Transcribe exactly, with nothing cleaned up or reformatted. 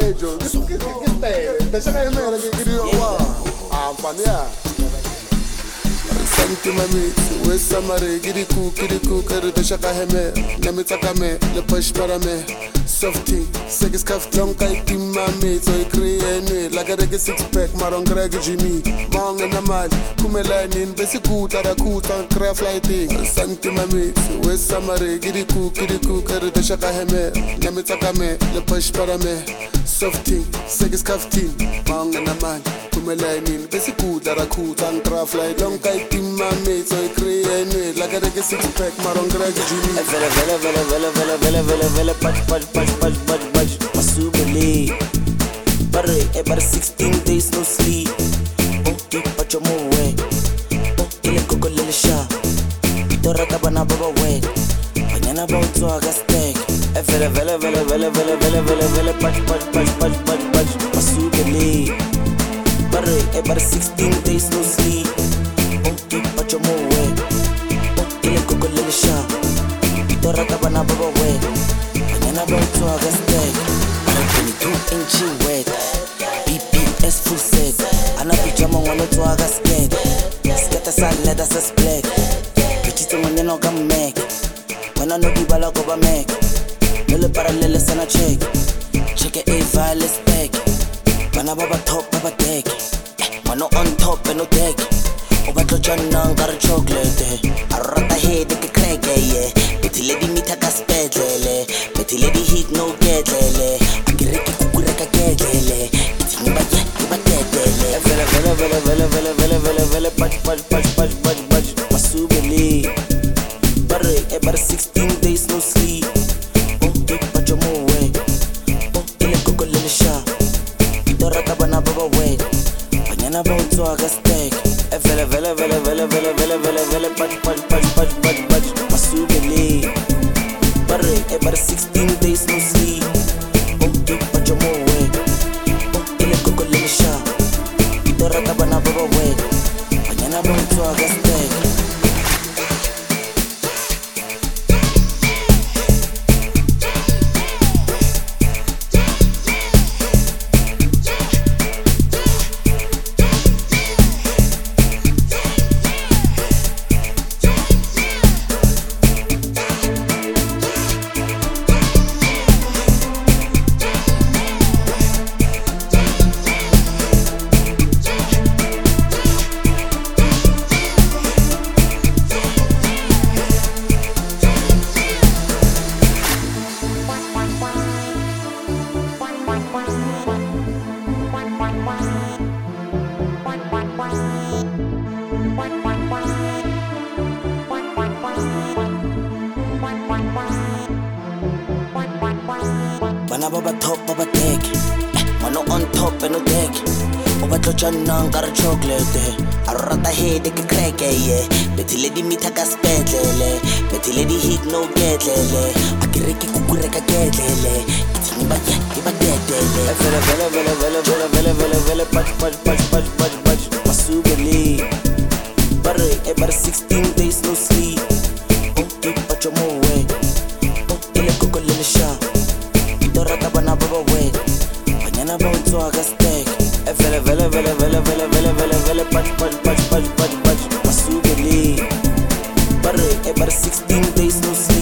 peggio. Che, che, che stai? Te sai che me che che io qua. Ah, pania. Santi mami, we samare, giri ku, giri ku, kare te shaka heme, nami takame, le push para me, softy, segis kaf long kai tim mami, so I create like a reggae six pack, maron greg Jimmy, mong en amal, kume lainin, besi kuta da kuta, craft lighting. Santi mami, we samare, giri ku, giri ku, kare te shaka heme, nami takame, le push para me, softy, segis kaf tim, mong en amal, kume lainin, besi kuta da kuta, craft lighting, long kai tim mami, so I create like a reggae six pack, maron greg Jimmy. Vele vele vele vele vele vele vele vele patch patch patch patch patch patch masubele. Bare e bare sixteen days no sleep. Oh keep patch your way. Oh ile koko lele sha. Itora tabana baba wet. Mañana bauto haga steak. E vele vele vele vele vele vele vele vele patch patch patch patch patch patch masubele. Bare e bare sixteen days no sleep. Oh keep patch your way. Oh ile koko lele sha. Itora tabana baba wet. Mañana bauto haga steak. twenty-two inch wet. B P S full set. Ana pijama wano to haga skate. Skate sa leather sa split. Pichito maneno ga mek. Wana no di bala ko ba mek. Nole paralele sana check. Check it a vile spec. Bana baba top baba deck. Mano on top and no deck. Oba to jana ngar chocolate. Arata head ke crack yeah. Betty lady mita ka spedlele. Betty lady hit no get lele. Akireki kukureka get lele. It's ni ba ye, ni ba get lele. Vele vele vele vele vele vele vele vele patch patch patch patch patch patch masubele. Bare e bare sixteen days no sleep. Oh keep patch your way. Oh ile koko lele sha. Itora tabana baba wet. Mañana bauto haga steak. Vele vele vele vele vele vele vele vele patch patch patch patch patch patch masubele. Bare e bare sixteen days no sleep. Oh keep patch your way. Oh ile koko lele sha. Itora tabana baba wet. Mañana bauto haga steak. Bana baba top baba deck. Mano on top and no deck. Oba to jana ngar chocolate. Arata head ke crack yeah. Betty lady mita ka spedlele. Betty lady hit no get lele. Akireki kukureka get lele. It's ni ba ye, ni ba get lele. Vele vele vele vele vele vele vele vele patch patch patch patch patch patch masubele. Bare e bare sixteen days no sleep. Oh keep patch your way. Oh ile koko lele sha. Itora tabana baba wet. Mañana bauto haga steak. Vele vele vele vele vele vele vele vele patch patch patch patch patch patch masubele. Bare e bare sixteen days no sleep.